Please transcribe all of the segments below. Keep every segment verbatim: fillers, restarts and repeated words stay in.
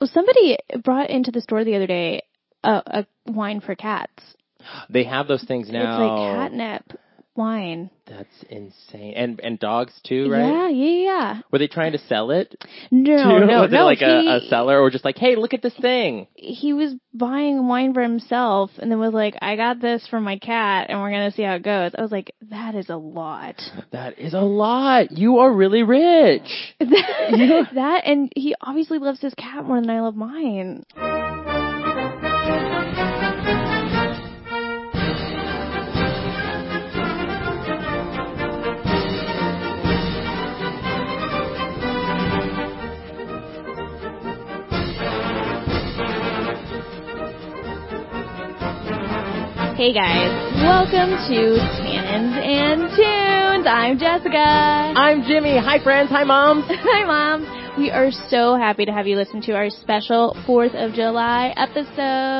Well, somebody brought into the store the other day a, a wine for cats. They have those things now. It's like catnip wine. That's insane. And and dogs too, right? Yeah, yeah, yeah. Were they trying to sell it? No, too? no, Was no. it like he, a, a seller or just like, hey, look at this thing? He was buying wine for himself and then was like, I got this for my cat and we're going to see how it goes. I was like, that is a lot. That is a lot. You are really rich. that, that and he obviously loves his cat more than I love mine. Hey guys, welcome to Cannons and Tunes. I'm Jessica. I'm Jimmy. Hi friends. Hi moms. Hi moms. We are so happy to have you listen to our special fourth of July episode.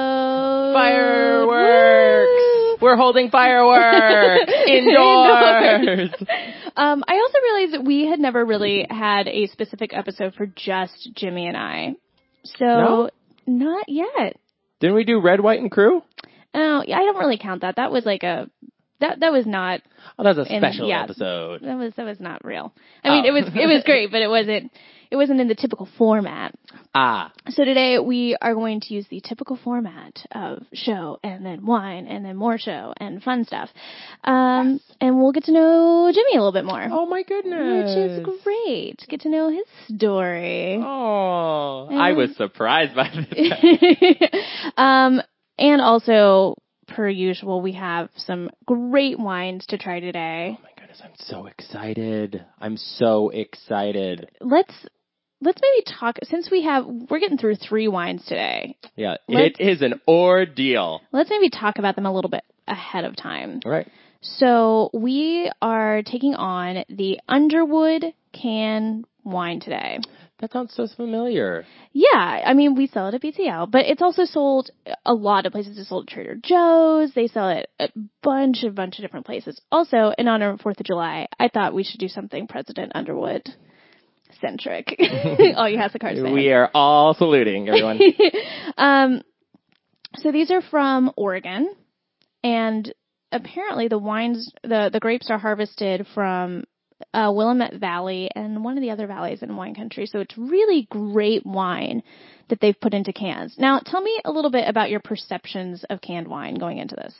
Fireworks. Woo! We're holding fireworks indoors. um, I also realized that we had never really had a specific episode for just Jimmy and I. So, no? Not yet. Didn't we do Red, White, and Crew? Oh, yeah, I don't really count that. That was like a, that that was not. Oh, that was a special in, yeah, episode. That was that was not real. I mean, oh. it was it was great, but it wasn't it wasn't in the typical format. Ah. So today we are going to use the typical format of show and then wine and then more show and fun stuff, um, yes. and we'll get to know Jimmy a little bit more. Oh my goodness, which is great. Get to know his story. Oh, and I was surprised by this. um. And also, per usual, we have some great wines to try today. Oh my goodness, I'm so excited. I'm so excited. Let's let's maybe talk, since we have, we're getting through three wines today. Yeah, let's, it is an ordeal. Let's maybe talk about them a little bit ahead of time. Right. So we are taking on the Underwood Can wine today. That sounds so familiar. Yeah, I mean, we sell it at B T L, but it's also sold a lot of places. It's sold at Trader Joe's. They sell it at a bunch of, bunch of different places. Also, in honor of fourth of July, I thought we should do something President Underwood centric. All you House of Cards fans. We are all saluting, everyone. um, so these are from Oregon, and apparently the wines, the, the grapes are harvested from Uh, Willamette Valley and one of the other valleys in wine country. So it's really great wine that they've put into cans. Now, tell me a little bit about your perceptions of canned wine going into this.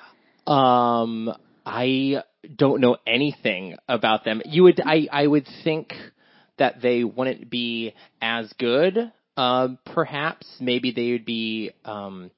Um, I don't know anything about them. You would, I, I would think that they wouldn't be as good. Um, perhaps maybe they would be, um,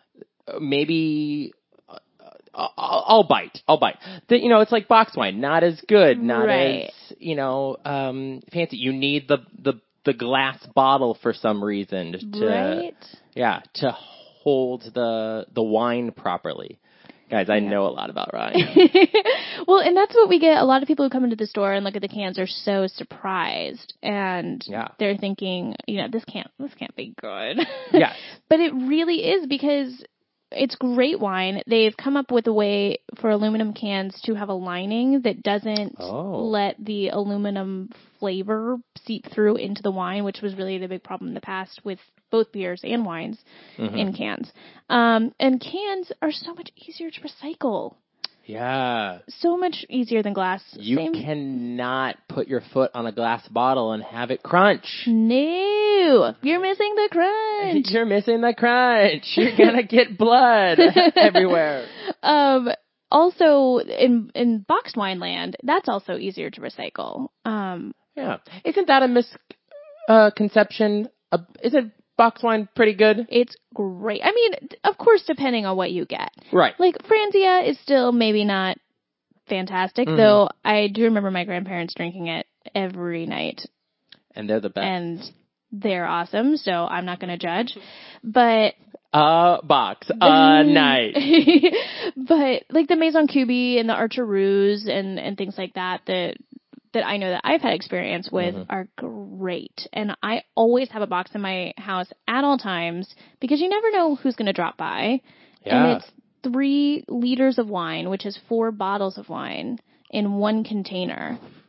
maybe. I'll, I'll bite. I'll bite. The, you know, it's like box wine. Not as good. Not right. as, you know, um, fancy. You need the, the, the glass bottle for some reason to, right. yeah, to hold the, the wine properly. Guys, I yeah. know a lot about wine. Well, and that's what we get. A lot of people who come into the store and look at the cans are so surprised, and yeah. they're thinking, you know, this can't, this can't be good. Yes. But it really is, because it's great wine. They've come up with a way for aluminum cans to have a lining that doesn't oh. let the aluminum flavor seep through into the wine, which was really the big problem in the past with both beers and wines mm-hmm. in cans. Um, and cans are so much easier to recycle. Yeah. So much easier than glass. You Same. cannot put your foot on a glass bottle and have it crunch. No. You're missing the crunch. You're missing the crunch. You're going to get blood everywhere. Um, also, in in boxed wine land, that's also easier to recycle. Um, yeah. Isn't that a misconception? Uh, isn't box wine pretty good? It's great. I mean, of course, depending on what you get. Right. Like, Franzia is still maybe not fantastic, mm-hmm. though I do remember my grandparents drinking it every night. And they're the best. And they're awesome, so I'm not going to judge. But a box, a night. But, like, the Maison Cubi and the Archeroos and, and things like that, that that I know that I've had experience with mm-hmm. are great. And I always have a box in my house at all times because you never know who's going to drop by. Yeah. And it's three liters of wine, which is four bottles of wine in one container.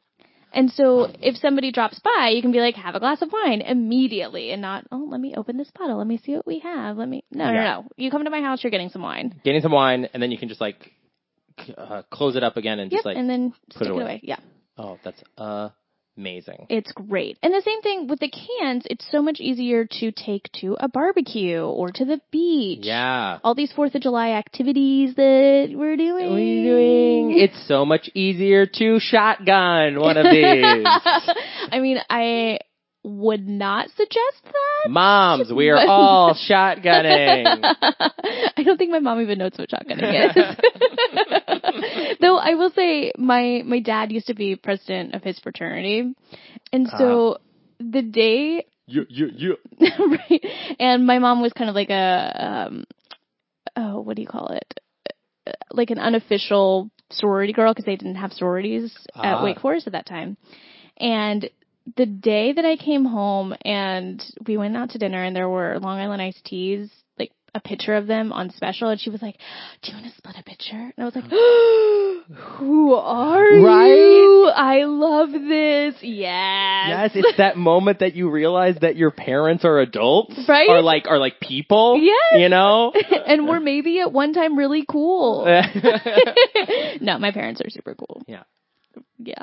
And so if somebody drops by, you can be like, have a glass of wine immediately and not, oh, let me open this bottle. Let me see what we have. Let me, no, Yeah. no, no. You come to my house, you're getting some wine. Getting some wine, and then you can just like uh, close it up again and Yep, just like and then put stick it it away. away. Yeah. Oh, that's uh, amazing. It's great. And the same thing with the cans. It's so much easier to take to a barbecue or to the beach. Yeah. All these fourth of July activities that we're doing. We're doing. It's so much easier to shotgun one of these. I mean, I would not suggest that. Moms, we are all shotgunning. I don't think my mom even knows what shotgunning is. Though I will say my, my dad used to be president of his fraternity. And so uh, the day. Yeah, yeah, yeah. Right. And my mom was kind of like a, um, oh, what do you call it? Like an unofficial sorority girl because they didn't have sororities ah. at Wake Forest at that time. And the day that I came home and we went out to dinner and there were Long Island iced teas, like a picture of them on special, and she was like, do you want to split a picture? And I was like, who are right? you? I love this. Yes. Yes, it's that moment that you realize that your parents are adults. Right? Are like, are like people. Yes. You know? And we're maybe at one time really cool. No, my parents are super cool. Yeah. Yeah.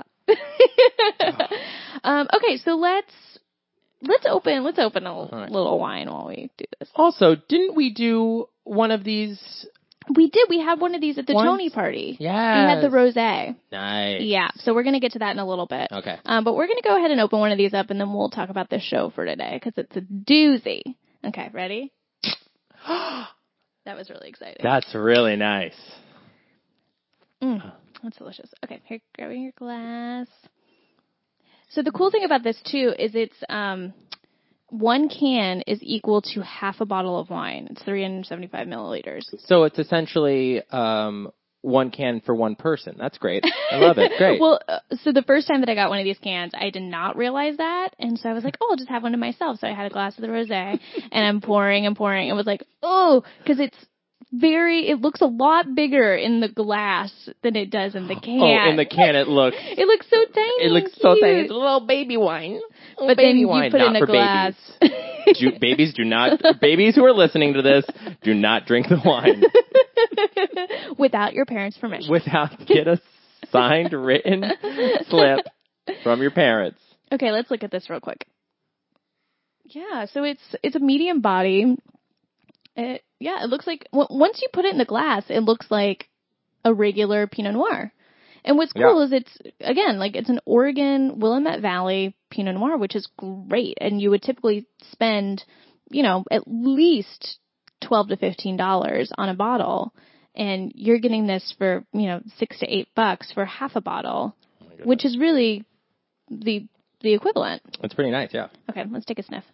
um, okay, so let's let's open let's open a right. little wine while we do this. Also, didn't we do one of these? We did. We had one of these at the Once? Tony party. Yeah. We had the rosé. Nice. Yeah. So we're gonna get to that in a little bit. Okay. Um, but we're gonna go ahead and open one of these up, and then we'll talk about this show for today because it's a doozy. Okay, ready? That was really exciting. That's really nice. Mm. That's delicious. Okay, here, grabbing your glass. So the cool thing about this, too, is it's um, one can is equal to half a bottle of wine. It's three hundred seventy-five milliliters. So it's essentially um, one can for one person. That's great. I love it. Great. Well, uh, so the first time that I got one of these cans, I did not realize that. And so I was like, oh, I'll just have one to myself. So I had a glass of the rosé, and I'm pouring and pouring. It was like, oh, because it's very, it looks a lot bigger in the glass than it does in the can. Oh, in the can it looks. It looks so tiny. It looks so tiny. It's a little baby wine. Little but baby then wine. you put not it in a for glass. Babies. do, babies do not, babies who are listening to this, do not drink the wine. Without your parents' permission. Without, get a signed, written slip from your parents. Okay, let's look at this real quick. Yeah, so it's, it's a medium body. It, yeah, it looks like, w- once you put it in the glass, it looks like a regular Pinot Noir. And what's cool yeah. is it's, again, like it's an Oregon Willamette Valley Pinot Noir, which is great. And you would typically spend, you know, at least twelve to fifteen dollars on a bottle. And you're getting this for, you know, six to eight bucks for half a bottle, oh which is really the, the equivalent. That's pretty nice, yeah. Okay, let's take a sniff.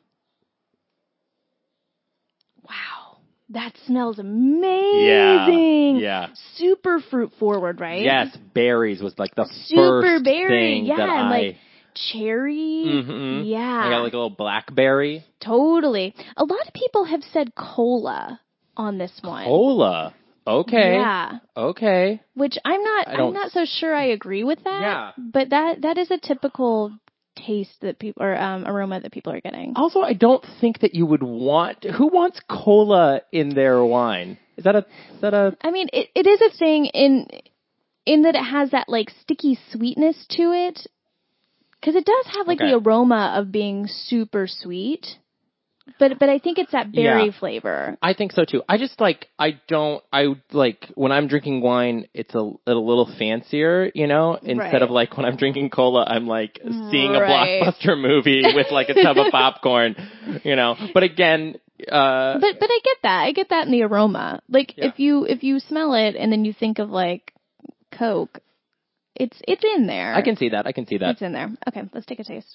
Wow. That smells amazing. Yeah, yeah. Super fruit forward, right? Yes, berries was like the Super first berry, thing yeah, that I... like cherry. Mm-hmm. Yeah. I got like a little blackberry. Totally. A lot of people have said cola on this one. Cola. Okay. Yeah. Okay. Which I'm not I'm not so sure I agree with that. Yeah. But that that is a typical taste that people or um, aroma that people are getting. Also, I don't think that you would want. Who wants cola in their wine? Is that a? Is that a? I mean, it, it is a thing in in that it has that like sticky sweetness to it, because it does have like okay. the aroma of being super sweet. But but I think it's that berry yeah. flavor. I think so too. I just like I don't I like when I'm drinking wine, it's a, a little fancier, you know. Instead right. of like when I'm drinking cola, I'm like seeing right. a blockbuster movie with like a tub of popcorn, you know. But again, uh, but but I get that. I get that in the aroma. Like yeah. if you if you smell it and then you think of like Coke, it's it's in there. I can see that. I can see that. It's in there. Okay, let's take a taste.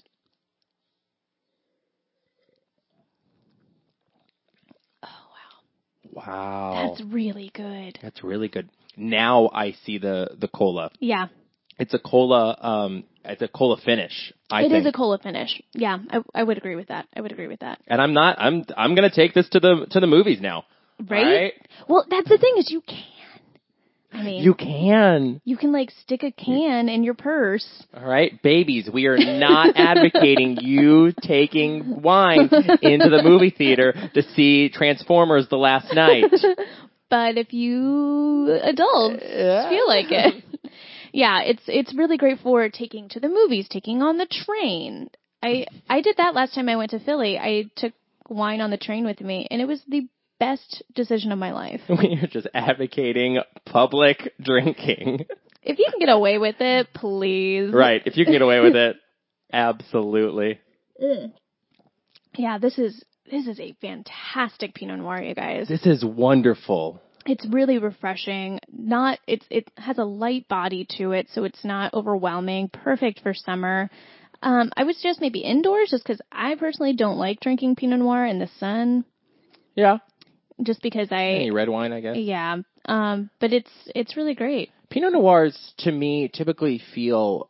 Wow. That's really good. That's really good. Now I see the, the cola. Yeah. It's a cola, um, it's a cola finish, I it think. It is a cola finish. Yeah, I, I would agree with that. I would agree with that. And I'm not, I'm, I'm gonna take this to the, to the movies now. Right? right? Well, that's the thing is you can. I mean, You can. You can, like, stick a can in your purse. All right, babies, we are not advocating you taking wine into the movie theater to see Transformers The Last Night. But if you adults Yeah. feel like it. Yeah, it's it's really great for taking to the movies, taking on the train. I I did that last time I went to Philly. I took wine on the train with me, and it was the best decision of my life. We are just advocating public drinking. If you can get away with it, please. Right, if you can get away with it, absolutely. Ugh. Yeah, this is this is a fantastic Pinot Noir, you guys. This is wonderful. It's really refreshing. Not it's it has a light body to it, so it's not overwhelming. Perfect for summer. Um, I would suggest maybe indoors, just because I personally don't like drinking Pinot Noir in the sun. Yeah. Just because I Any red wine, I guess. Yeah. Um, but it's it's really great. Pinot Noirs, to me, typically feel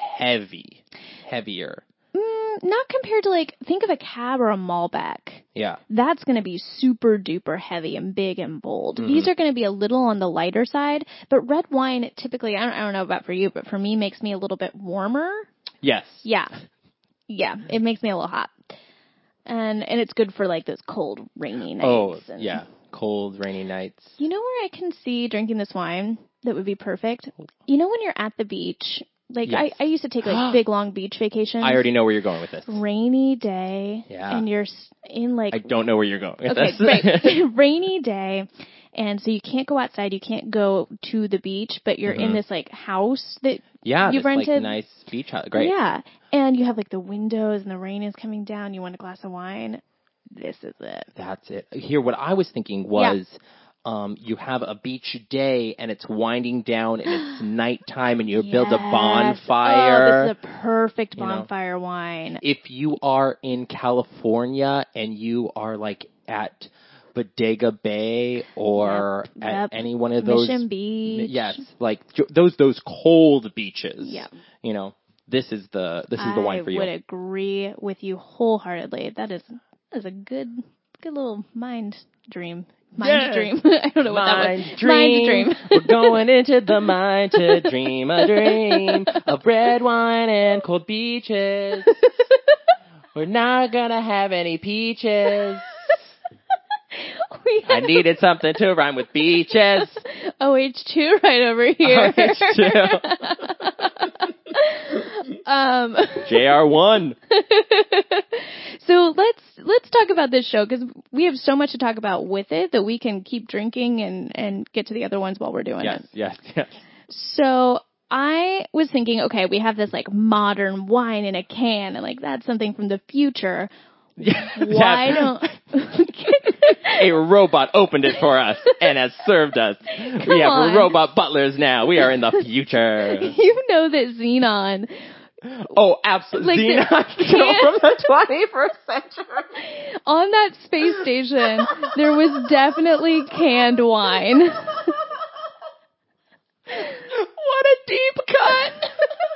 heavy. Heavier. Mm, not compared to, like, think of a Cab or a Malbec. Yeah. That's going to be super duper heavy and big and bold. Mm-hmm. These are going to be a little on the lighter side, but red wine typically, I don't, I don't know about for you, but for me makes me a little bit warmer. Yes. Yeah. Yeah. It makes me a little hot. And, and it's good for, like, those cold, rainy nights. Oh, and, yeah. Cold, rainy nights. You know where I can see drinking this wine that would be perfect? You know when you're at the beach? Like, Yes. I, I used to take, like, big, long beach vacations. I already know where you're going with this. Rainy day. Yeah. And you're s- in, like... I don't know where you're going with Okay, this. great. Rainy day. And so you can't go outside. You can't go to the beach, but you're Mm-hmm. in this, like, house that Yeah, you've this, rented. like, nice beach house. Great. Yeah. And you have, like, the windows and the rain is coming down. You want a glass of wine. This is it. That's it. Here, what I was thinking was... Yeah. Um, you have a beach day and it's winding down and it's nighttime and you Yes. build a bonfire. Oh, this is a perfect You know. bonfire wine. If you are in California and you are like at Bodega Bay or Yep, at yep. any one of those, Mission Beach. yes, like those those cold beaches. Yep. You know, this is the this is the wine for you. I would agree with you wholeheartedly. That is that is a good good little mind dream. Mind Yeah. dream. I don't know what Mind that was. dream. Mind dream. We're going into the mind to dream a dream of red wine and cold beaches. We're not gonna have any peaches. We I needed something to rhyme with beaches. O H two right over here. O H two. um, J R one. So let's let's talk about this show because we have so much to talk about with it that we can keep drinking and, and get to the other ones while we're doing Yes, it. yes, yes. So I was thinking, okay, we have this like modern wine in a can, and like that's something from the future. Why Yes. don't a robot opened it for us and has served us? Come we have on. robot butlers now. We are in the future. You know that Xenon? Oh, absolutely. Like the- Xenon Kill from the twenty-first century. On that space station, there was definitely canned wine. What a deep cut.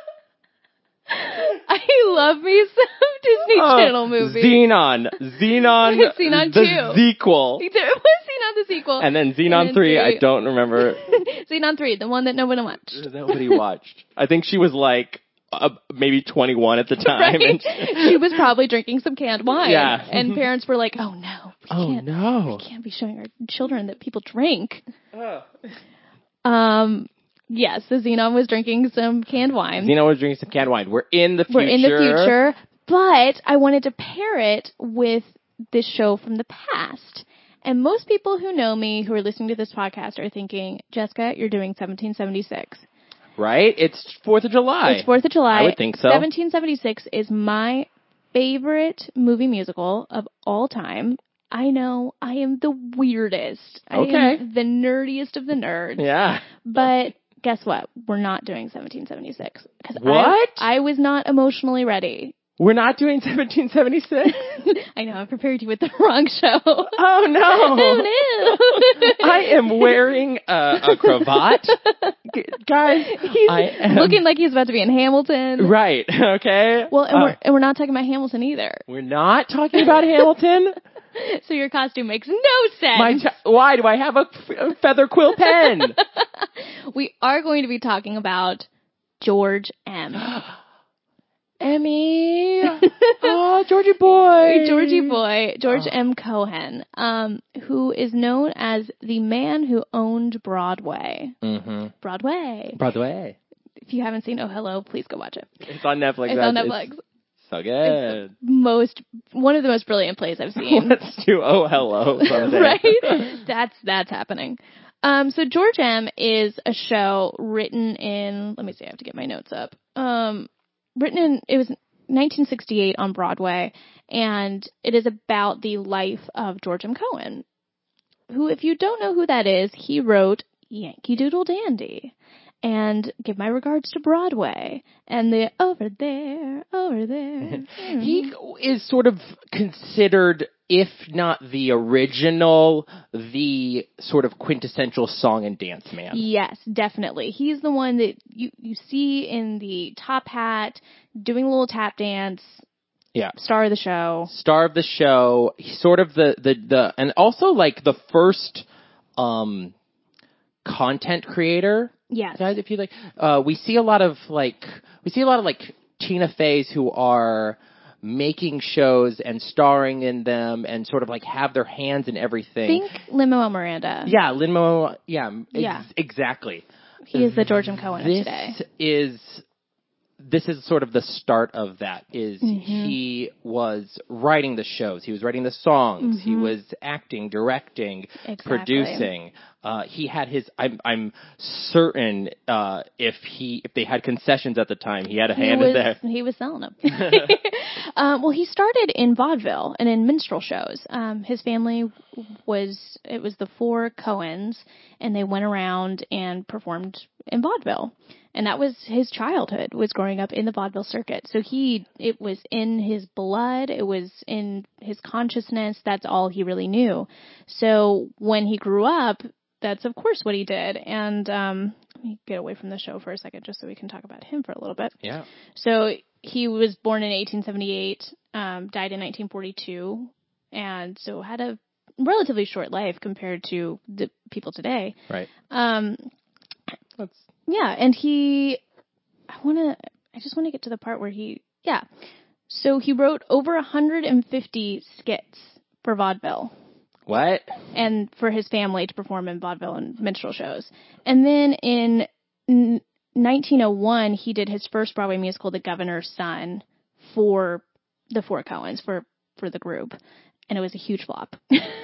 I love me some Disney Oh, Channel movies. Xenon. Xenon. Xenon the two. sequel. There was Xenon the sequel. And then Xenon And then three, I don't remember. Xenon three, the one that nobody watched. Nobody watched. I think she was like uh, maybe twenty-one at the time. Right? And She was probably drinking some canned wine. Yeah. And parents were like, oh no, we oh can't, no. we can't be showing our children that people drink. Oh. Um, yes, the Xenon was drinking some canned wine. Xenon was drinking some canned wine. We're in the future. We're in the future, but I wanted to pair it with this show from the past. And most people who know me, who are listening to this podcast, are thinking, Jessica, you're doing seventeen seventy-six. Right? It's fourth of July. It's fourth of July. I would think so. seventeen seventy-six is my favorite movie musical of all time. I know I am the weirdest. Okay. I am the nerdiest of the nerds. Yeah. But guess what? We're not doing seventeen seventy-six. 'Cause What? I, I was not emotionally ready. We're not doing seventeen seventy-six? I know, I prepared you with the wrong show. Oh no. Oh no. I am wearing a, a cravat. G- Guys, He's I am looking like he's about to be in Hamilton. right, okay? Well, and, Uh, we're, and we're not talking about Hamilton either. we're not talking about Hamilton? So your costume makes no sense. My ch- why do I have a, f- a feather quill pen? We are going to be talking about George M. Emmy. Oh, Georgie boy. Georgie boy, George Oh. M. Cohan, um, who is known as the man who owned Broadway. Mm-hmm. Broadway. Broadway. If you haven't seen Oh Hello, please go watch it. It's on Netflix. It's on Netflix. It's so good. Most, one of the most brilliant plays I've seen. Let's do Oh Hello someday. Right? That's, that's happening. Um, so George M. is a show written in, let me see, I have to get my notes up. Um, written in, it was nineteen sixty-eight on Broadway, and it is about the life of George M. Cohan, who, if you don't know who that is, he wrote Yankee Doodle Dandy and Give My Regards to Broadway and the Over There, Over There. He is sort of considered, if not the original, the sort of quintessential song and dance man. Yes, definitely. He's the one that you, you see in the top hat, doing a little tap dance. Yeah. Star of the show. Star of the show. He's sort of the, the, the, and also like the first, um, content creator. Yes. Guys, if you like, uh, we see a lot of like, we see a lot of like Tina Feys who are making shows and starring in them and sort of like have their hands in everything. Think Lin-Manuel Miranda. Yeah, Lin-Manuel, yeah, ex- Yeah. exactly. He is the George M. Cohan This of today. is, this is sort of the start of that, is Mm-hmm. he was writing the shows, he was writing the songs, Mm-hmm. he was acting, directing, Exactly. producing. Uh, he had his, I'm, I'm certain, uh, if he, if they had concessions at the time, he had a He hand was, in there. he was selling them. um, well, he started in vaudeville and in minstrel shows. Um, his family was, it was the four Cohens, and they went around and performed in vaudeville. And that was his childhood, was growing up in the vaudeville circuit. So he, it was in his blood, it was in his consciousness, that's all he really knew. So when he grew up, that's of course what he did. And um, let me get away from the show for a second just so we can talk about him for a little bit. Yeah. So he was born in eighteen seventy-eight, um, died in nineteen forty-two, and so had a relatively short life compared to the people today. Right. Um, That's, yeah, and he, I want to, I just want to get to the part where he, yeah. So he wrote over one hundred fifty skits for vaudeville. what? And for his family to perform in vaudeville and minstrel shows. And then in n- nineteen oh one, he did his first Broadway musical, The Governor's Son, for the Four Cohens, for, for the group. And it was a huge flop.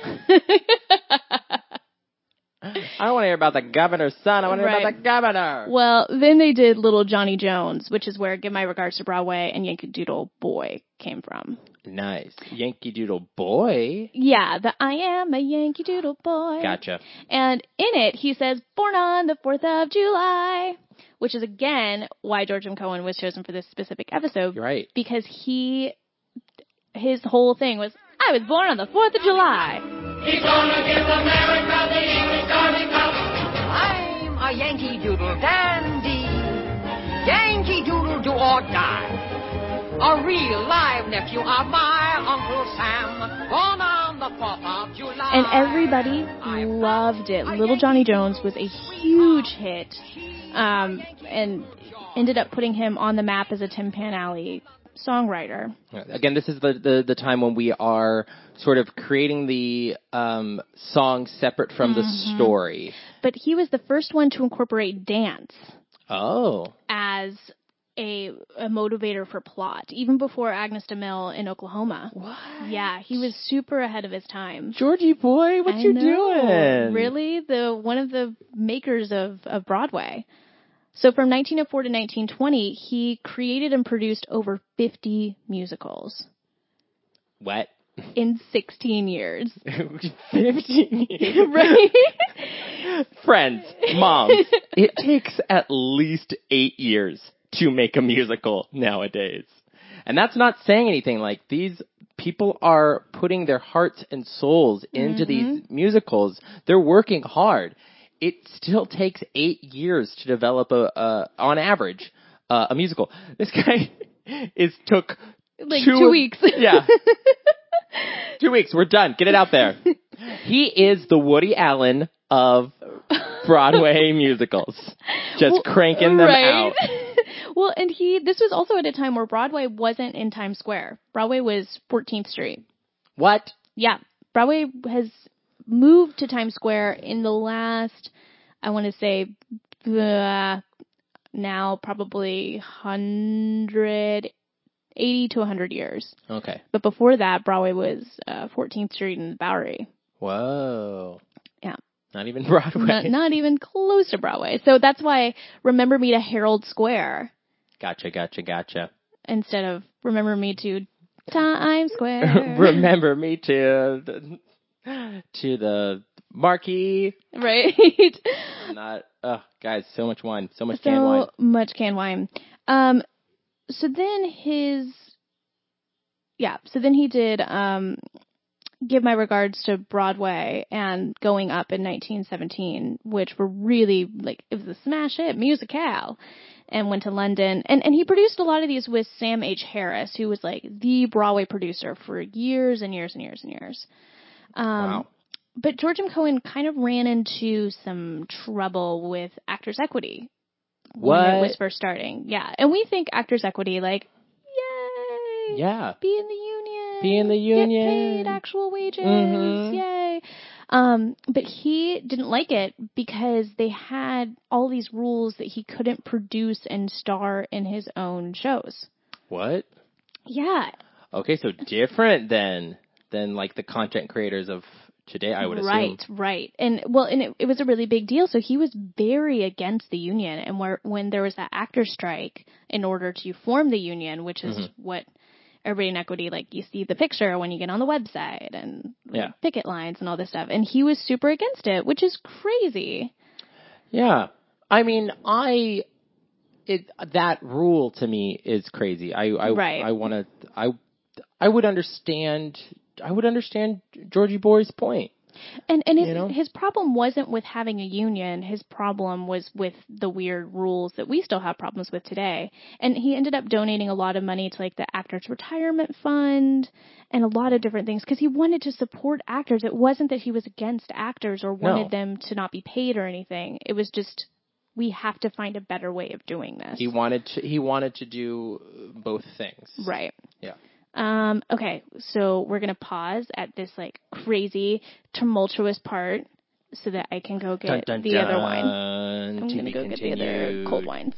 I don't want to hear about the governor's son. I want to hear Right. about the governor. Well, then they did Little Johnny Jones, which is where Give My Regards to Broadway and Yankee Doodle Boy came from. Nice. Yankee Doodle Boy. Yeah, the I am a Yankee Doodle Boy. Gotcha. And in it, he says, born on the fourth of July, which is, again, why George M. Cohan was chosen for this specific episode. You're right. Because he, his whole thing was, I was born on the fourth of July. He's gonna give America the English Army Cup. I'm a Yankee Doodle dandy. Yankee Doodle do or die. A real live nephew of my Uncle Sam. Born on the fourth of July. And everybody loved it. Little Johnny Jones was a huge hit, um, and ended up putting him on the map as a Tin Pan Alley songwriter. Again, this is the, the, the time when we are sort of creating the um, song separate from Mm-hmm. the story. But he was the first one to incorporate dance Oh. as a, a motivator for plot, even before Agnes DeMille in Oklahoma. What? Yeah, he was super ahead of his time. Georgie boy, what I you know. doing? Really? The one of the makers of, of Broadway. So from nineteen oh four to nineteen twenty, he created and produced over fifty musicals What? in sixteen years. Fifteen years. Right? Friends, moms, it takes at least eight years to make a musical nowadays. And that's not saying anything. Like, these people are putting their hearts and souls into Mm-hmm. these musicals. They're working hard. It still takes eight years to develop a, uh, on average, uh, a musical. This guy is took Like two, two weeks. Yeah. Two weeks. We're done. Get it out there. He is the Woody Allen of Broadway musicals. Just Well, cranking them right? out. Well, and he, this was also at a time where Broadway wasn't in Times Square. Broadway was fourteenth Street. What? Yeah. Broadway has moved to Times Square in the last, I want to say, uh, now probably one hundred eighty to one hundred years. Okay. But before that, Broadway was uh, fourteenth Street and Bowery. Whoa. Yeah. Not even Broadway. Not, not even close to Broadway. So that's why Remember Me to Herald Square Gotcha, gotcha, gotcha. instead of Remember Me to Times Square. Remember me to the, to the marquee. Right. Not, oh, guys, so much wine, so much so canned wine. much canned wine. Um, so then his, yeah, so then he did, um, Give My Regards to Broadway and Going Up in nineteen seventeen, which were really, like, it was a smash hit, musicale, and went to London. And, and he produced a lot of these with Sam H. Harris, who was, like, the Broadway producer for years and years and years and years. Um, Wow. But George M. Cohan kind of ran into some trouble with Actors Equity What? when it was first starting. Yeah, and we think Actors Equity, like, yay! Yeah. Be in the union. Be in the union. Get paid actual wages. Mhm. Yay. Um, but he didn't like it because they had all these rules that he couldn't produce and star in his own shows. What? Yeah. Okay, so different than, than like the content creators of today, I would assume. Right, right. And well, and it, it was a really big deal. So he was very against the union. And where, when there was that actor strike in order to form the union, which is Mm-hmm. what everybody in Equity, like, you see the picture when you get on the website and Yeah. picket lines and all this stuff. And he was super against it, which is crazy. Yeah. I mean, I, it, that rule to me is crazy. I, I, Right. I want to, I, I would understand, I would understand Georgie Boy's point. And and his, You know? his problem wasn't with having a union. His problem was with the weird rules that we still have problems with today. And he ended up donating a lot of money to, like, the Actors Retirement Fund and a lot of different things because he wanted to support actors. It wasn't that he was against actors or wanted No. them to not be paid or anything. It was just, we have to find a better way of doing this. He wanted to, he wanted to do both things. Right. Yeah. Um, okay, so we're going to pause at this, like, crazy, tumultuous part so that I can go get Dun, dun, the dun. other wine. I'm To going to be go get the other continued. cold wines.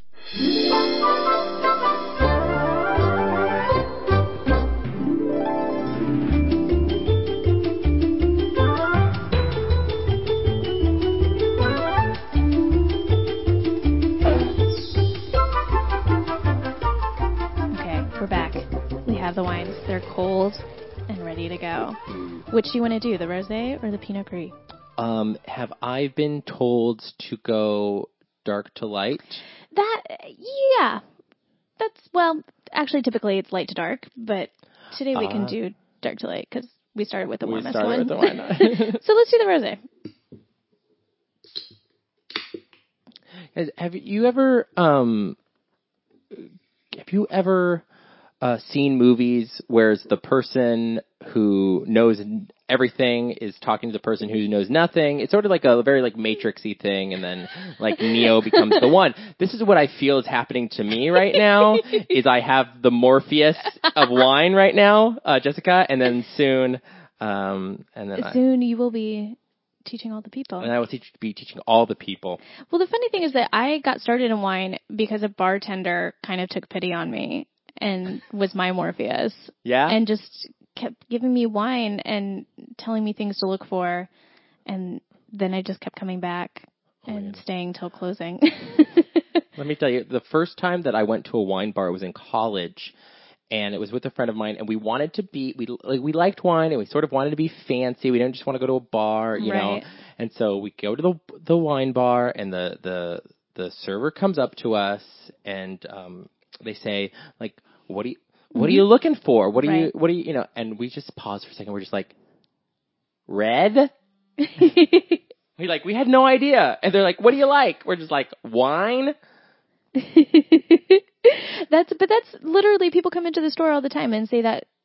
Okay, we're back. We have the wines. They're cold and ready to go. Which do you want to do, the rosé or the Pinot Gris? Um, have I been told to go dark to light? That, yeah. That's, well, actually, typically it's light to dark, but today we Uh, can do dark to light because we started with the we warmest started one. with the wine. So let's do the rosé. Guys, have you ever, um, have you ever uh, seen movies where the person who knows everything is talking to the person who knows nothing? It's sort of like a very like Matrixy thing, and then like Neo becomes the one. This is what I feel is happening to me right now. Is I have the Morpheus of wine right now, uh, Jessica, and then soon, um, and then I, Soon you will be teaching all the people. and I will teach, be teaching all the people. Well, the funny thing is that I got started in wine because a bartender kind of took pity on me and was my Morpheus. Yeah, And just kept giving me wine and telling me things to look for. And then I just kept coming back Oh, and man. staying till closing. Let me tell you, the first time that I went to a wine bar was in college, and it was with a friend of mine, and we wanted to be, we like we liked wine, and we sort of wanted to be fancy. We didn't just want to go to a bar, you Right. know. And so we go to the the wine bar, and the the the server comes up to us, and um, they say, like, "What do you what are you looking for? What are you Right. what are you you know?" And we just pause for a second. We're just like, "Red." We like we had no idea, and they're like, "What do you like?" We're just like, "Wine." That's, but that's literally, people come into the store all the time and say that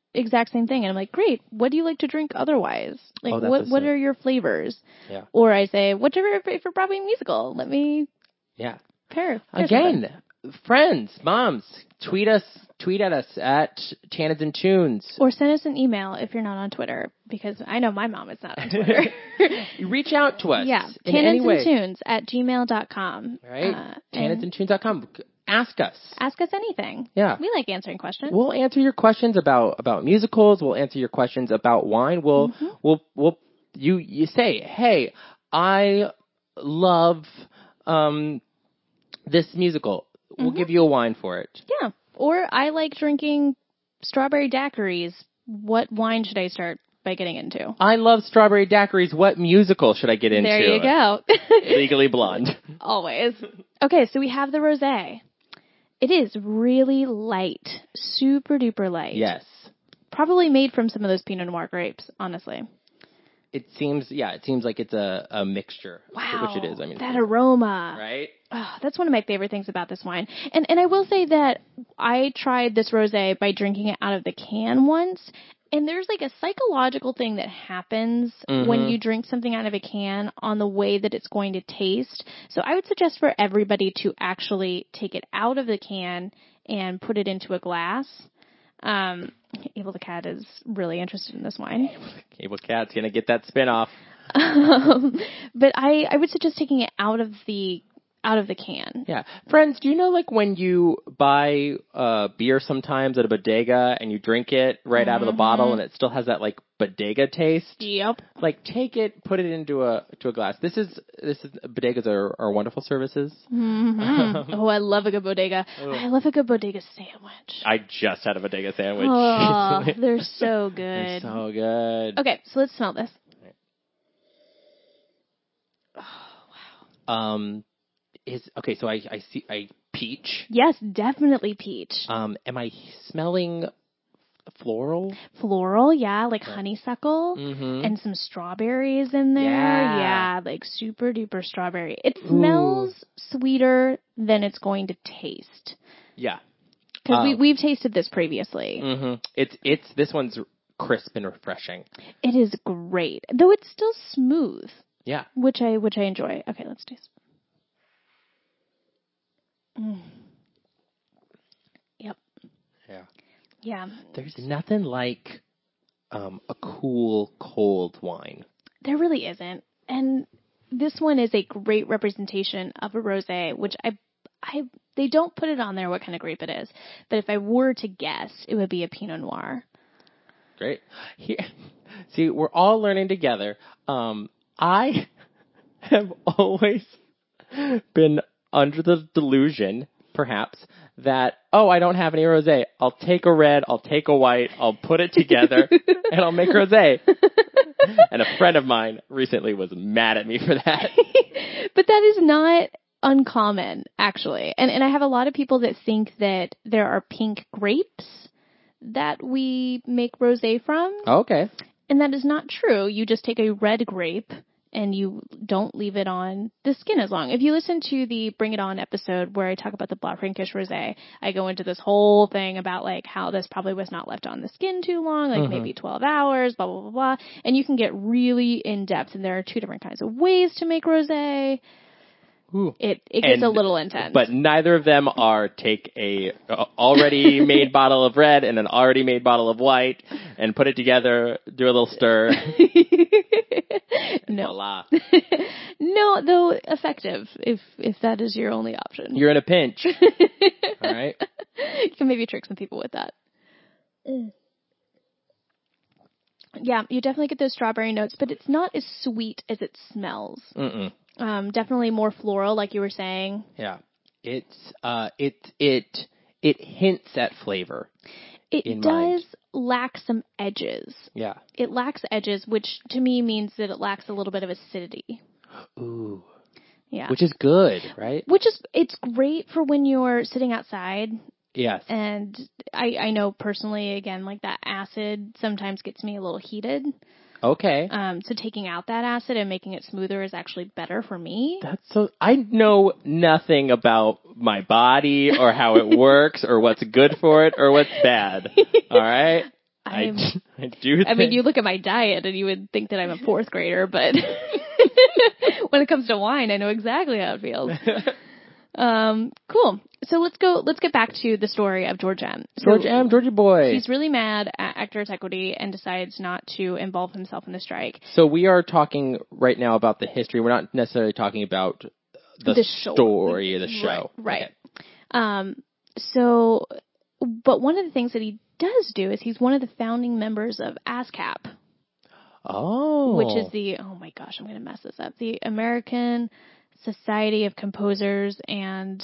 exact same thing. And I'm like, great. What do you like to drink otherwise? Like, Oh, that's what what's what up. are your flavors? Yeah. Or I say, what's your favorite Broadway musical? Let me Yeah. pair. pair Again, something. friends, moms, tweet us, tweet at us at Tannins and Tunes. Or send us an email if you're not on Twitter, because I know my mom is not on Twitter. Reach out to us. Yeah. in any way. Tanninsandtunes at gmail dot com. Right? Uh, Tannins and Tunes dot com. Ask us. Ask us anything. Yeah. We like answering questions. We'll answer your questions about, about musicals. We'll answer your questions about wine. We'll, Mm-hmm. we'll, we'll, you, you say, hey, I love, um, this musical. We'll Mm-hmm. give you a wine for it. Yeah. Or I like drinking strawberry daiquiris. What wine should I start by getting into? I love strawberry daiquiris. What musical should I get into? There you go. Legally Blonde. Always. Okay, so we have the rosé. It is really light. Super duper light. Yes. Probably made from some of those Pinot Noir grapes, honestly. It seems, yeah, it seems like it's a, a mixture. Wow. Which it is. I mean, that aroma. right? Oh, that's one of my favorite things about this wine. And and I will say that I tried this rosé by drinking it out of the can once. And there's like a psychological thing that happens Mhm. when you drink something out of a can on the way that it's going to taste. So I would suggest for everybody to actually take it out of the can and put it into a glass. Um, Abel the Cat is really interested in this wine. Cable Cat's gonna get that spinoff. Um, but I, I would suggest taking it out of the out of the can. Yeah. Friends, do you know like when you buy uh beer sometimes at a bodega and you drink it right out of the bottle and it still has that like bodega taste? Yep. Like take it, put it into a to a glass. This is this is bodegas are, are wonderful services. Mm-hmm. Oh, I love a good bodega. I love a good bodega sandwich. I just had a bodega sandwich. Oh, they're so good. They're so good. Okay, so let's smell this. Um is okay, so I I see I peach. Yes, definitely peach. Um am I smelling floral? Floral, yeah, like honeysuckle Mhm. and some strawberries in there. Yeah. Yeah, like super duper strawberry. It smells sweeter than it's going to taste. Yeah. Because we Um, we've tasted this previously. Mhm. It's it's this one's crisp and refreshing. It is great, though it's still smooth, Yeah. which I which I enjoy. Okay, let's taste. Mm. Yep. Yeah. Yeah. There's nothing like um a cool cold wine. There really isn't. And this one is a great representation of a rosé, which I I they don't put it on there what kind of grape it is. But if I were to guess, it would be a Pinot Noir. Great. Here, see, we're all learning together. Um, I have always been under the delusion, perhaps, that, oh, I don't have any rosé. I'll take a red, I'll take a white, I'll put it together, and I'll make rosé. And a friend of mine recently was mad at me for that. But that is not uncommon, actually. And and I have a lot of people that think that there are pink grapes that we make rosé from. Okay. And that is not true. You just take a red grape and you don't leave it on the skin as long. If you listen to the Bring It On episode where I talk about the Blaufränkisch rosé, I go into this whole thing about like how this probably was not left on the skin too long, like Mm-hmm. maybe twelve hours, blah, blah, blah, blah. And you can get really in depth, and there are two different kinds of ways to make rosé. Ooh. It it gets And- a little intense. But neither of them are take a uh, already made bottle of red and an already made bottle of white and put it together, do a little stir. no. Voila. No, though effective if if that is your only option. You're in a pinch. All right. You can maybe trick some people with that. Yeah, you definitely get those strawberry notes, but it's not as sweet as it smells. Mm-mm. Um, definitely more floral, like you were saying. Yeah. It's uh it it it hints at flavor. It In does mind. lack some edges. Yeah. It lacks edges, which to me means that it lacks a little bit of acidity. Ooh. Yeah. Which is good, right? Which is, it's great for when you're sitting outside. Yes. And I, I know personally, again, like that acid sometimes gets me a little heated. Okay. Um, so taking out that acid and making it smoother is actually better for me. That's so, I know nothing about my body or how it works or what's good for it or what's bad. All right. I, I'm- I do. I mean, you look at my diet and you would think that I'm a fourth grader, but when it comes to wine, I know exactly how it feels. Um, cool. So let's go, let's get back to the story of George M. So George M. Georgie boy. He's really mad at Actors Equity and decides not to involve himself in the strike. So we are talking right now about the history. We're not necessarily talking about the, The show. story of the show. Right. right. Okay. Um, so, but one of the things that he does do is he's one of the founding members of ASCAP. Oh. Which is the, oh my gosh, I'm going to mess this up. The American Society of Composers and...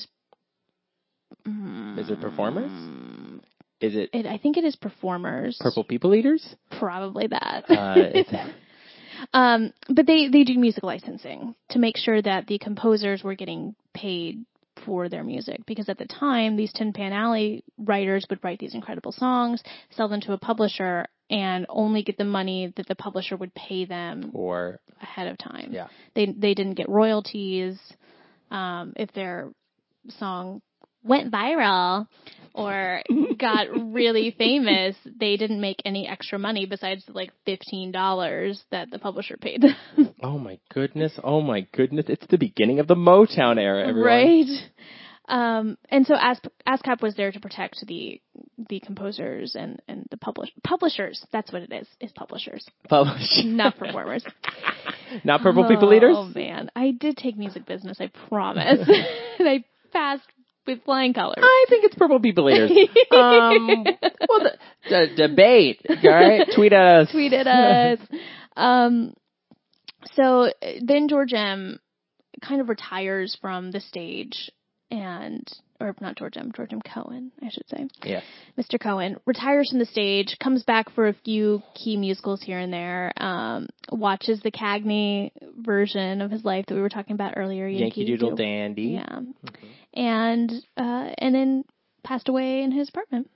Mm, Is it performers? Is it, it? I think it is performers. Purple People Eaters? Probably that. Uh, is that... um, but they, they do music licensing to make sure that the composers were getting paid for their music. Because at the time, these Tin Pan Alley writers would write these incredible songs, sell them to a publisher, and only get the money that the publisher would pay them Or ahead of time. Yeah. They they didn't get royalties um, if their song went viral or got really famous. They didn't make any extra money besides like fifteen dollars that the publisher paid them. Oh my goodness! Oh my goodness! It's the beginning of the Motown era, everyone. Right. Um, and so As- ASCAP was there to protect the the composers and, and the publish- publishers. That's what it is, is publishers. Publish. Not performers. Not Purple oh, People Eaters? Oh, man. I did take music business, I promise. And I passed with flying colors. I think it's Purple People Eaters. um, well, the, the debate, all right? Tweet at us. Tweet at us. um, so then George M. kind of retires from the stage and, or not George M., George M. Cohan, I should say. Yes. Mister Cohen retires from the stage, comes back for a few key musicals here and there, um, watches the Cagney version of his life that we were talking about earlier. Yankee, Yankee Doodle, Doodle Dandy. Yeah. Mm-hmm. And, uh, and then passed away in his apartment.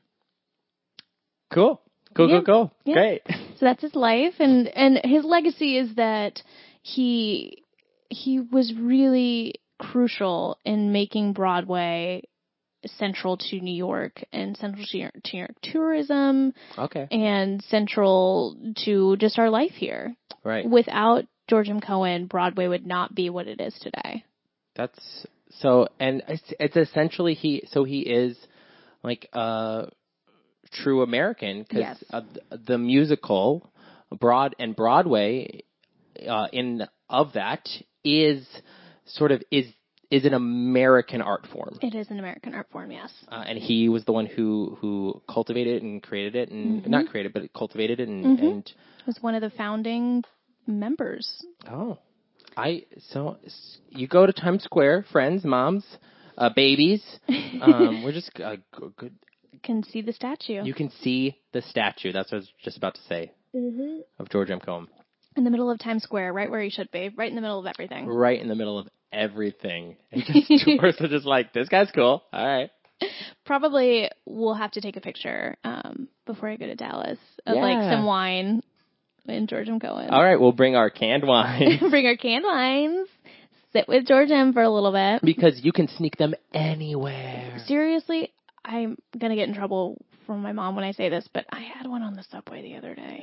Cool. Cool, yeah. cool, cool. Yeah. Great. So that's his life. And, and his legacy is that he, he was really crucial in making Broadway central to New York and central to New York, to New York tourism. Okay. And central to just our life here. Right. Without George M. Cohan, Broadway would not be what it is today. That's so, and it's, it's essentially he. So he is like a true American because yes. uh, the musical Broad and Broadway uh, in of that is sort of is is an American art form. It is an American art form, yes. Uh, and he was the one who who cultivated it and created it, and mm-hmm. not created, but cultivated it, and, mm-hmm. and was one of the founding members. Oh, I so you go to Times Square, friends, moms, uh, babies. Um, we're just uh, good. Can see the statue. You can see the statue. That's what I was just about to say. Mm-hmm. Of George M. Cohan. In the middle of Times Square, right where he should be, right in the middle of everything. Right in the middle of everything. And just tourists are just like, this guy's cool. All right. Probably we'll have to take a picture um, before I go to Dallas of yeah. like some wine in George M. Cohan. All right, we'll bring our canned wine. Bring our canned wines. Sit with George M. for a little bit. Because you can sneak them anywhere. Seriously, I'm going to get in trouble from my mom when I say this, but I had one on the subway the other day.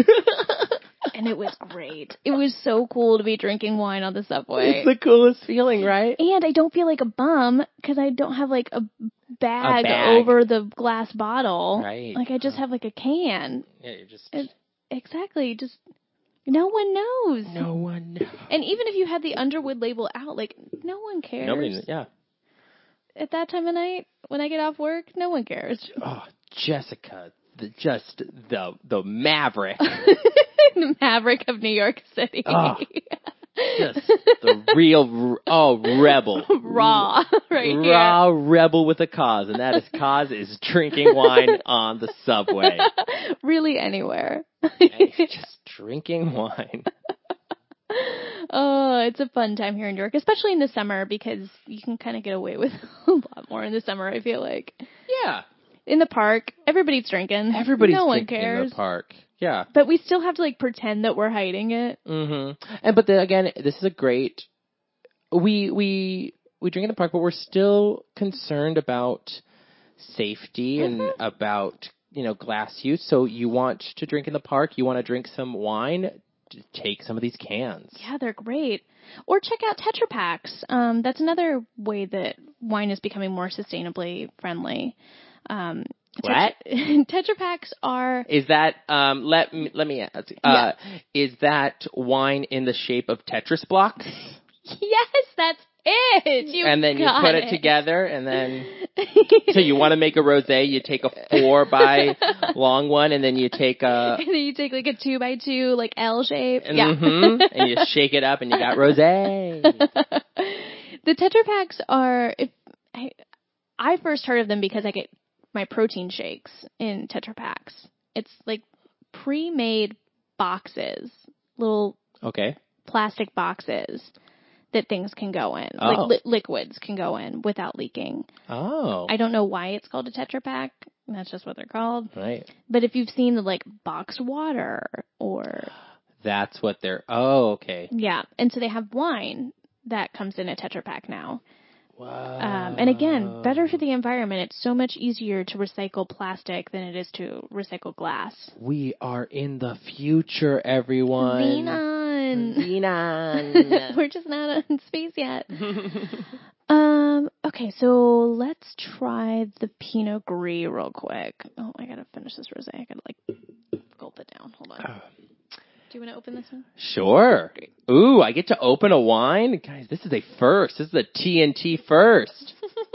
And it was great. It was so cool to be drinking wine on the subway. It's the coolest feeling, right? And I don't feel like a bum because I don't have like a bag, a bag over the glass bottle. Right. Like I just have like a can. Yeah, you're just... It, exactly. Just no one knows. No one knows. And even if you had the Underwood label out, like no one cares. Nobody, yeah. At that time of night, when I get off work, no one cares. Oh, Jessica, the just the the maverick. The maverick of New York City. Oh, just the real, oh, rebel. Raw, right here. Raw rebel with a cause, and that is cause is drinking wine on the subway. Really anywhere. Just drinking wine. Oh, it's a fun time here in New York, especially in the summer because you can kind of get away with a lot more in the summer, I feel like. Yeah. In the park, everybody's drinking. Everybody's no one drinking cares. in the park. Yeah. But we still have to like pretend that we're hiding it. Mm-hmm. And but the, again, this is a great. We we we drink in the park, but we're still concerned about safety mm-hmm. and about you know, glass use. So you want to drink in the park, you want to drink some wine, just take some of these cans. Yeah, they're great. Or check out Tetra Paks. Um, that's another way that wine is becoming more sustainably friendly. Um, What? Tetra, Tetra Paks are... Is that, um, let me, let me ask, uh, Yeah. is that wine in the shape of Tetris blocks? Yes, that's it. You and then you got put it. it together, and then so you want to make a rosé, you take a four by long one, and then you take a and then you take like a two by two like L shape, and, yeah, mm-hmm, and you shake it up, and you got rosé. The Tetra Paks are. If, I, I first heard of them because I get my protein shakes in Tetra Paks. It's like pre-made boxes, little okay plastic boxes that things can go in, oh. like li- liquids can go in without leaking. Oh. I don't know why it's called a Tetra Pak. That's just what they're called. Right. But if you've seen the like boxed water or... That's what they're... Oh, okay. Yeah. And so they have wine that comes in a Tetra Pak now. Wow. Um, and again, better for the environment. It's so much easier to recycle plastic than it is to recycle glass. We are in the future, everyone. Xenon. Xenon. We're just not in space yet. um. Okay, so let's try the Pinot Gris real quick. Oh, I gotta finish this rosé. I gotta like gulp it down. Hold on. Do you want to open this one? Sure. Great. Ooh, I get to open a wine? Guys, this is a first. This is a T N T first.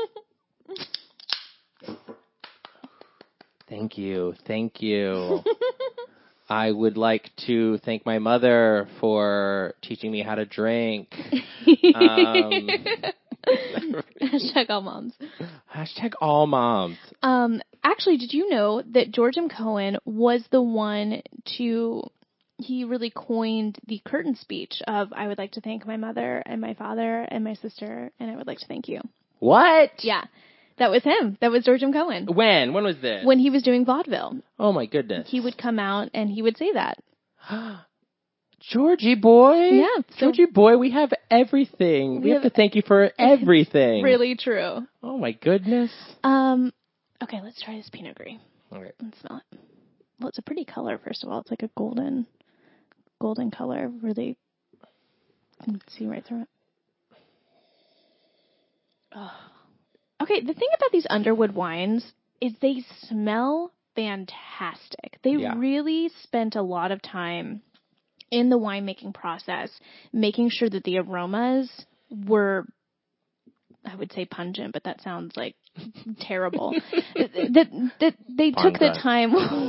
Thank you. Thank you. I would like to thank my mother for teaching me how to drink. Um, Hashtag all moms. Hashtag all moms. Um, actually, did you know that George M. Cohan was the one to... He really coined the curtain speech of, I would like to thank my mother and my father and my sister, and I would like to thank you. What? Yeah. That was him. That was George M. Cohan. When? When was this? When he was doing vaudeville. Oh, my goodness. He would come out and he would say that. Georgie boy. Yeah. So Georgie boy, we have everything. We, we have, have to thank you for everything. Really true. Oh, my goodness. Um. Okay, let's try this Pinot Gris. All right. Let's smell it. Well, it's a pretty color, first of all. It's like a golden... golden color, really, you can see right through it. Oh. Okay, the thing about these Underwood wines is they smell fantastic. They yeah. really spent a lot of time in the winemaking process, making sure that the aromas were, I would say pungent, but that sounds like terrible. that, that they pungent. took the time.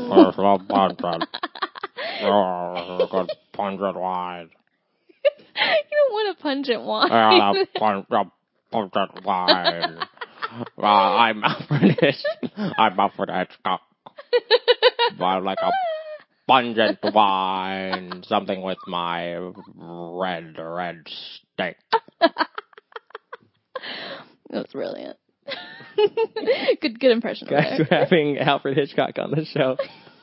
Oh, good pungent wine. You don't want a pungent wine. Uh, pun- uh, pungent wine. uh, I'm British. I'm a British cock. I like a pungent wine. Something with my red, red steak. That's brilliant. good, good impression. Guys, we're having Alfred Hitchcock on the show.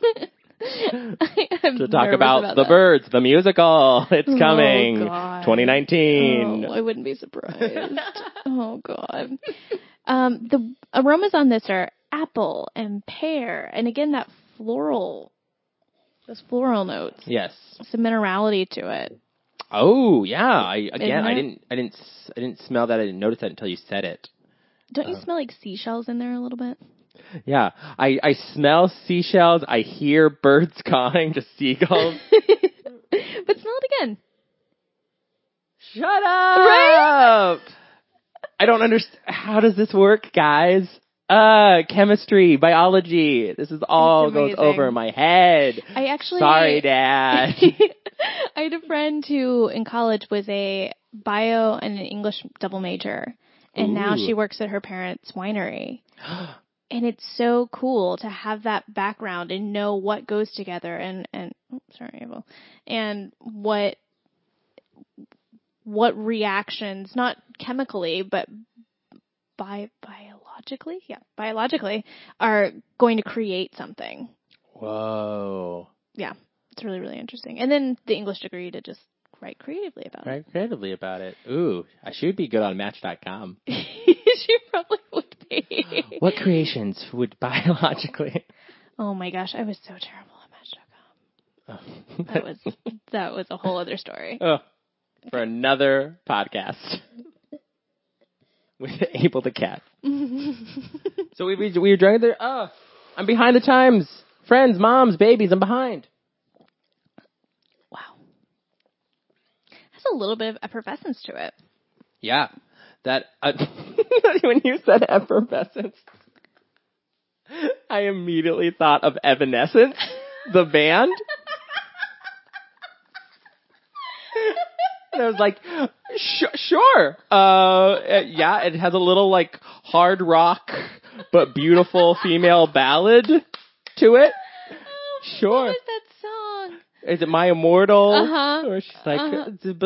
I, to talk about, about The that. Birds, the musical. It's oh, coming. God. twenty nineteen. Oh, I wouldn't be surprised. Oh, God. Um, the aromas on this are apple and pear. And again, that floral, those floral notes. Yes. Some minerality to it. Oh, yeah. I, again, I it? didn't, I didn't, I didn't smell that. I didn't notice that until you said it. Don't you um, smell like seashells in there a little bit? Yeah, I, I smell seashells. I hear birds calling, just seagulls. But smell it again. Shut up! Right? I don't understand. How does this work, guys? Uh, chemistry, biology. This is all goes over my head. I actually... Sorry, Dad. I had a friend who in college was a bio and an English double major. And Ooh. Now she works at her parents' winery. And it's so cool to have that background and know what goes together and, and oh, sorry, Abel, and what what reactions, not chemically, but bi- biologically, yeah, biologically, are going to create something. Whoa. Yeah, it's really, really interesting. And then the English degree to just write creatively about write it. Write creatively about it. Ooh, I should be good on Match dot com. She probably would be. What creations would biologically... Oh my gosh, I was so terrible at Match dot com. Oh. That was that was a whole other story. Oh, for another podcast with Abel the cat. So we we, we were driving there. Oh, I'm behind the times. Friends, moms, babies, I'm behind. Wow. Has a little bit of effervescence to it. Yeah. That, uh, when you said effervescence, I immediately thought of Evanescence, the band. And I was like, sh- sure. Uh, yeah, it has a little, like, hard rock, but beautiful female ballad to it. Sure. What was that song? Is it My Immortal? Uh-huh. Or she's like, Uh-huh.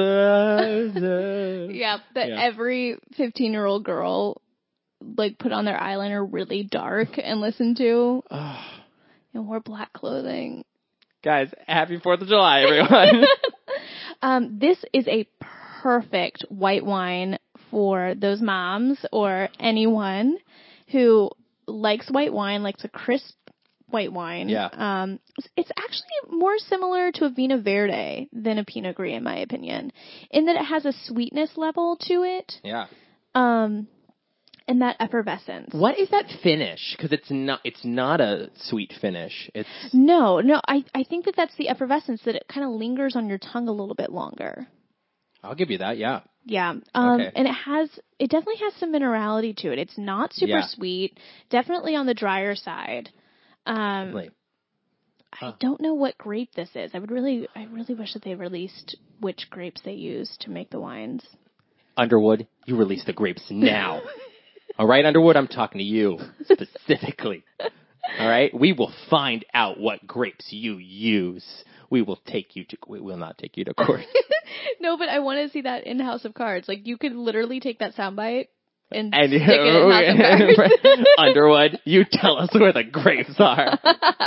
Yeah, that Yeah. every fifteen-year-old girl, like, put on their eyeliner really dark and listened to. And wore black clothing. Guys, happy fourth of July, everyone. um, this is a perfect white wine for those moms or anyone who likes white wine, likes a crisp white wine. Yeah. Um, it's actually more similar to a Vino Verde than a Pinot Gris, in my opinion, in that it has a sweetness level to it. Yeah. Um, and that effervescence. What is that finish? Because it's not, it's not a sweet finish. It's No, no, I, I think that that's the effervescence, that it kind of lingers on your tongue a little bit longer. I'll give you that, yeah. Yeah. Um, Okay. and it has, it definitely has some minerality to it. It's not super Yeah. sweet, definitely on the drier side. Um, Definitely. Huh. I don't know what grape this is. I would really, I really wish that they released which grapes they use to make the wines. Underwood, you release the grapes now. All right, Underwood, I'm talking to you specifically. All right? We will find out what grapes you use. We will take you to, we will not take you to court. No, but I want to see that in House of Cards. Like, you could literally take that soundbite and, And stick it in House of Cards. Underwood, you tell us where the grapes are.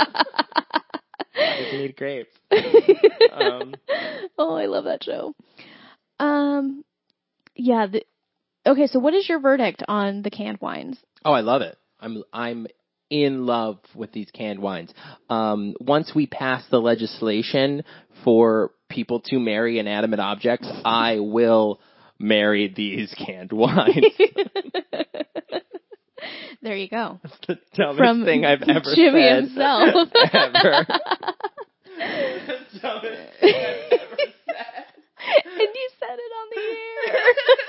We need grapes. Um, oh, I love that show. Um, yeah. The, okay, so what is your verdict on the canned wines? oh, I love it. I'm I'm in love with these canned wines. Um, once we pass the legislation for people to marry inanimate objects, I will marry these canned wines. There you go. That's the dumbest From thing I've ever Jimmy said. himself. Ever. The dumbest thing I've ever said. And you said it on the air.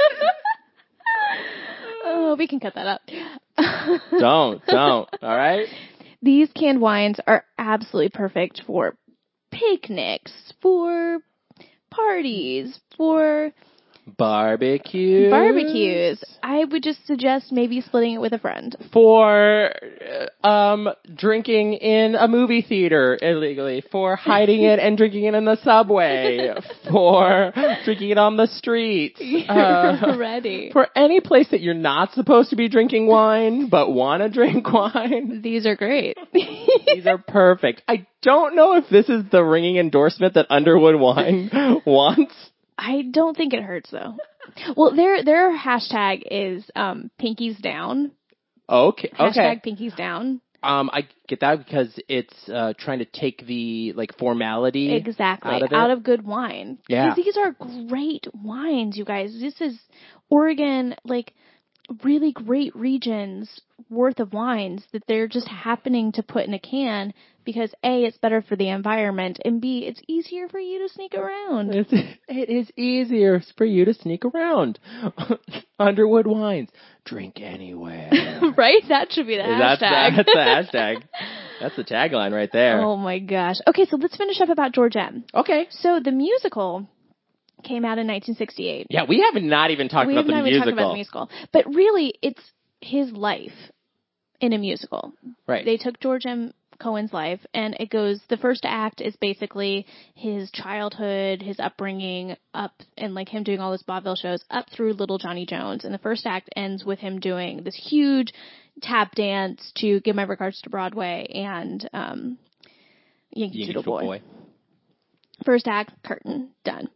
Oh, we can cut that out. Don't, don't. All right? These canned wines are absolutely perfect for picnics, for parties, for Barbecues. barbecues. I would just suggest maybe splitting it with a friend. For uh, um drinking in a movie theater illegally, for hiding it and drinking it in the subway, for drinking it on the street, uh, Ready. for any place that you're not supposed to be drinking wine but want to drink wine. These are great. These are perfect. I don't know if this is the ringing endorsement that Underwood Wine wants. I don't think it hurts though. Well, their their hashtag is um, Pinkies Down. Okay. Hashtag Okay. Pinkies Down. Um, I get that because it's uh, trying to take the like formality Exactly. out of, it. Out of good wine. Yeah. Because these are great wines, you guys. This is Oregon, like really great regions worth of wines that they're just happening to put in a can because A, it's better for the environment, and B, it's easier for you to sneak around. It's, it is easier for you to sneak around. Underwood Wines. Drink anywhere. Right? That should be the That's, hashtag. that's the hashtag. That's the tagline right there. Oh my gosh. Okay, so let's finish up about George M. Okay. So the musical came out in nineteen sixty-eight. Yeah, we haven't not even talked we about haven't the even musical. talked about the musical. But really, it's his life in a musical. Right. They took George M. Cohan's life, and it goes, the first act is basically his childhood, his upbringing, up, and like him doing all those vaudeville shows, up through Little Johnny Jones. And the first act ends with him doing this huge tap dance to Give My Regards to Broadway and um, Yankee, Yankee Doodle Doodle Boy. Boy. First act, curtain, done.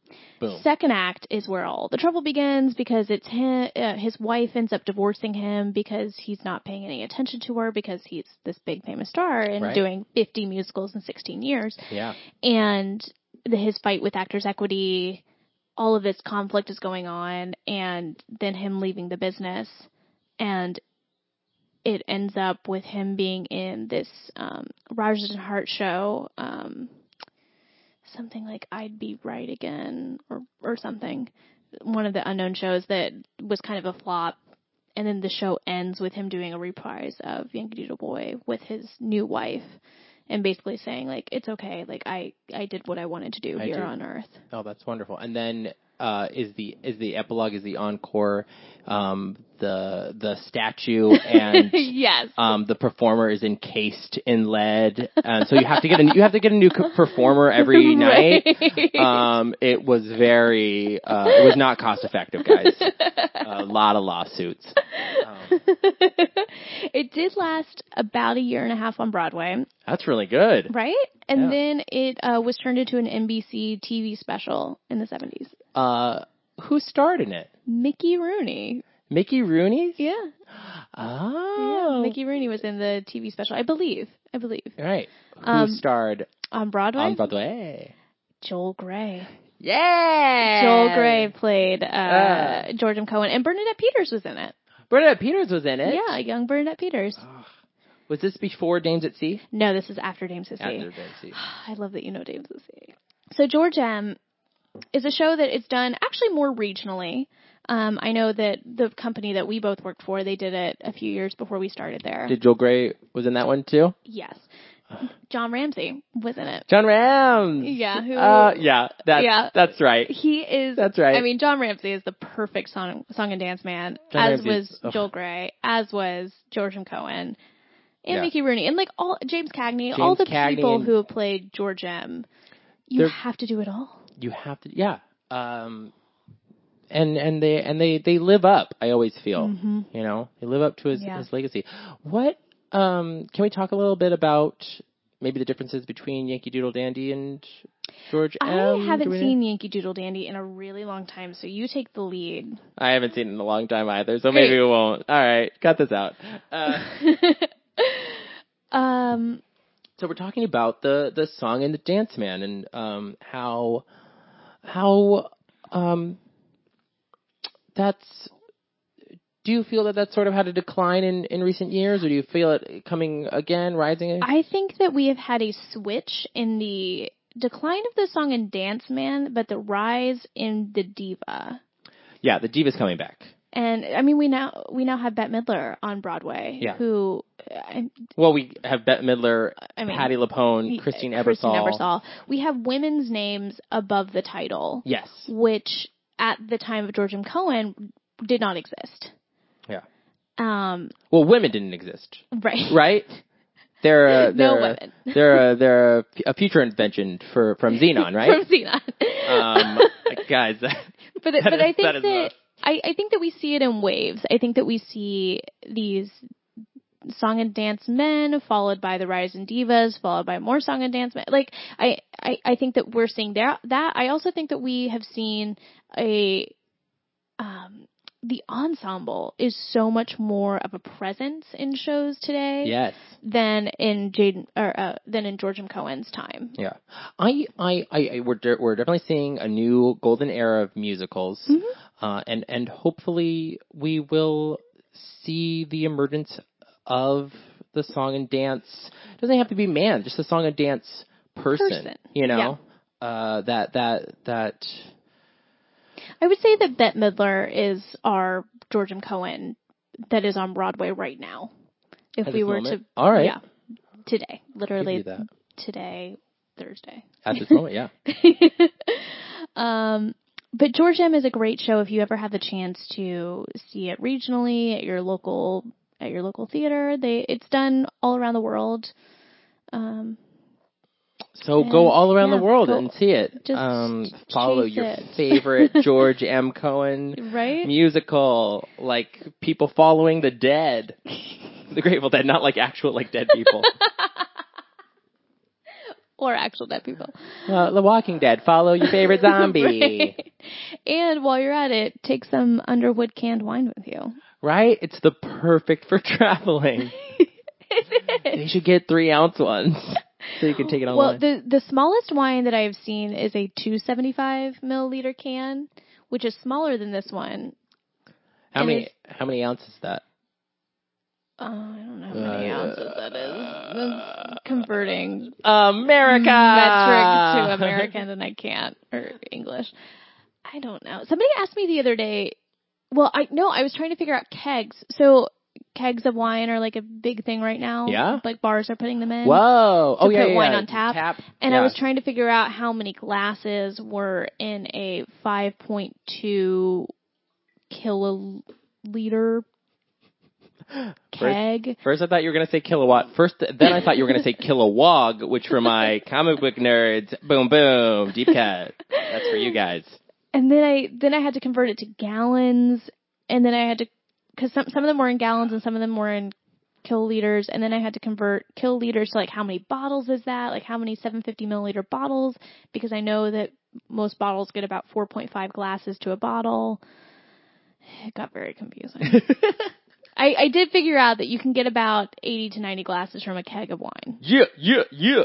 Boom. Second act is where all the trouble begins because it's him, uh, his wife ends up divorcing him because he's not paying any attention to her because he's this big famous star and Right. doing fifty musicals in sixteen years. Yeah. And the, his fight with Actors Equity, all of this conflict is going on, and then him leaving the business, and it ends up with him being in this um, Rogers and Hart show, um, something like I'd Be Right Again or or something, one of the unknown shows that was kind of a flop, and then the show ends with him doing a reprise of Yankee Doodle Boy with his new wife, and basically saying like it's okay, like I I did what I wanted to do I here do. on Earth. Oh, that's wonderful. And then uh, is the is the epilogue, is the encore, um, the the statue and Yes. um, the performer is encased in lead, and so you have to get a you have to get a new co- performer every night. Right. Um, it was very uh, it was not cost effective, guys. A lot of lawsuits. Um, It did last about a year and a half on Broadway, that's really good. right? And Yeah. then it uh, was turned into an N B C T V special in the seventies. Uh, who starred in it? Mickey Rooney. Mickey Rooney? Yeah. Oh, Yeah. Mickey Rooney was in the T V special, I believe. I believe. Right. Who Um, starred On Broadway? on Broadway? Joel Grey. Yeah. Joel Grey played uh, Uh. George M. Cohen, and Bernadette Peters was in it. Bernadette Peters was in it. Yeah, young Bernadette Peters. Was this before Dames at Sea? No, this is after Dames at Sea. After Dames at Sea. I love that you know Dames at Sea. So George M. is a show that is done actually more regionally. Um, I know that the company that we both worked for, they did it a few years before we started there. Did Joel Grey was in that one too? Yes. John Ramsey was in it. John Rams. Yeah, who- Uh, yeah. That's Yeah. that's right. He is. That's right. I mean, John Ramsey is the perfect song, song and dance man, John as Ramsey is- was ugh. Joel Grey, as was George M. Cohen, and Yeah. Mickey Rooney, and like all James Cagney, James all the Cagney people and- who have played George M. You They're- have to do it all. You have to. Yeah. Um. And and they and they they live up. I always feel. Mm-hmm. You know, they live up to his Yeah. his legacy. What? Um. Can we talk a little bit about maybe the differences between Yankee Doodle Dandy and George M? I haven't Do we know? seen Yankee Doodle Dandy in a really long time, so you take the lead. I haven't seen it in a long time either, so Great. maybe we won't. All right, cut this out. Uh, um, so we're talking about the, the song and the dance man, and um, how how um, that's. Do you feel that that's sort of had a decline in, in recent years, or do you feel it coming again, rising? I think that we have had a switch in the decline of the song and dance man, but the rise in the diva. Yeah, the diva's coming back. And I mean, we now we now have Bette Midler on Broadway, Yeah. who, I, Well, we have Bette Midler, I mean, Patti LuPone, Christine Ebersole. Christine Ebersole. We have women's names above the title, Yes. which at the time of George M. Cohen did not exist. Yeah. Um, Well, women didn't exist, right. right? They're uh, they're No uh, women. they're uh, they're a, a future invention for from Xenon, right? From Xenon. um, guys, that, but that but is- I think that that, is rough. I, I think that we see it in waves. I think that we see these song and dance men followed by the rise in divas, followed by more song and dance men. Like I, I, I think that we're seeing that. That I also think that we have seen a um. The ensemble is so much more of a presence in shows today Yes. than in Jaden or uh, than in George M. Cohen's time. Yeah. I, I, I, I we're, de- we're definitely seeing a new golden era of musicals. Mm-hmm. Uh, and, and hopefully we will see the emergence of the song and dance. It doesn't have to be man, just a song and dance person, Person. you know, uh, that, that, that, I would say that Bette Midler is our George M. Cohen that is on Broadway right now. If At we this were moment? to, All right. yeah, today, literally Give you that. today, Thursday. At this moment, yeah. um, but George M. is a great show if you ever have the chance to see it regionally at your local at your local theater. They it's done all around the world. Um, So And, go all around yeah, the world go- and see it. just Um, follow chase your it. favorite George M. Cohen right? musical, like people following the dead, the Grateful Dead, not like actual like dead people. or actual dead people. Uh, The Walking Dead. Follow your favorite zombie. Right. And while you're at it, take some Underwood canned wine with you. Right? It's the perfect for traveling. They should get three ounce ones so you can take it on. Well, the the smallest wine that I've seen is a two seventy-five milliliter can, which is smaller than this one. How and many how many ounces is that? Uh, I don't know how many uh, ounces that is. That's converting America metric to American, and I can't, or English. I don't know. Somebody asked me the other day. Well, I no, I was trying to figure out kegs. So kegs of wine are like a big thing right now. Yeah. Like bars are putting them in. Whoa. To oh, yeah, put yeah, wine yeah. on tap. tap. And yeah. I was trying to figure out how many glasses were in a five point two kiloliter keg. First, first I thought you were going to say kilowatt. First, then I thought you were going to say kilowog, which for my comic book nerds, boom, boom, deep cut. That's for you guys. And then I then I had to convert it to gallons, and then I had to, because some some of them were in gallons and some of them were in kiloliters, and then I had to convert kiloliters to like how many bottles is that, like how many seven hundred fifty milliliter bottles, because I know that most bottles get about four point five glasses to a bottle. It got very confusing. I, I did figure out that you can get about eighty to ninety glasses from a keg of wine. Yeah, yeah, yeah.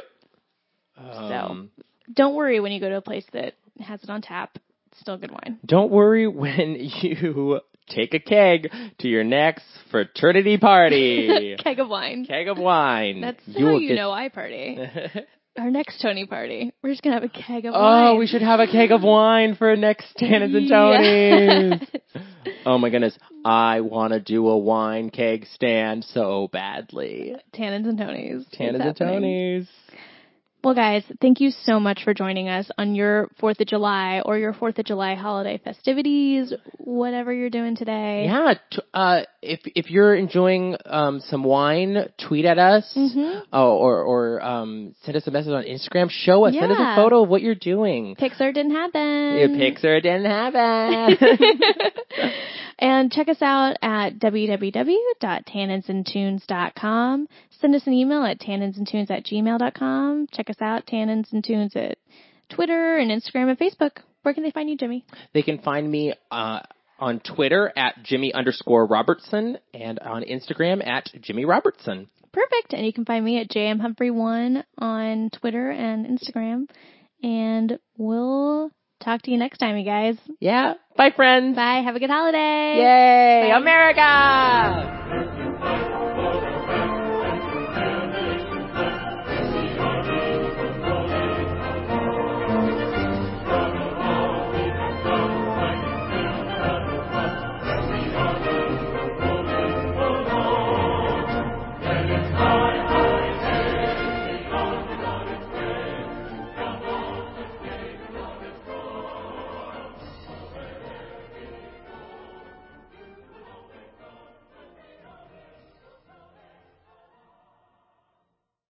Um, so don't worry when you go to a place that has it on tap. It's still good wine. Don't worry when you take a keg to your next fraternity party. Keg of wine. Keg of wine. That's you how will you get... know I party. Our next Tony party. We're just going to have a keg of oh, wine. Oh, we should have a keg of wine for next Tannins and Tonys. Yes. Oh my goodness. I want to do a wine keg stand so badly. Tannins and Tonys. Tannins and Tonys. Well, guys, thank you so much for joining us on your fourth of July or your fourth of July holiday festivities, whatever you're doing today. Yeah. T- uh, if if you're enjoying um, some wine, tweet at us. Mm-hmm. Oh, or or um, send us a message on Instagram. Show us. Yeah. Send us a photo of what you're doing. Pixar didn't happen. Yeah, Pixar didn't happen. And check us out at w w w dot tannins and tunes dot com. Send us an email at tanninsandtunes at gmail dot com. Check us out, Tannins and Tunes, at Twitter and Instagram and Facebook. Where can they find you, Jimmy? They can find me uh, on Twitter at Jimmy underscore Robertson and on Instagram at Jimmy Robertson. Perfect. And you can find me at J M Humphrey one on Twitter and Instagram. And we'll talk to you next time, you guys. Yeah. Bye, friends. Bye. Have a good holiday. Yay. Bye. America!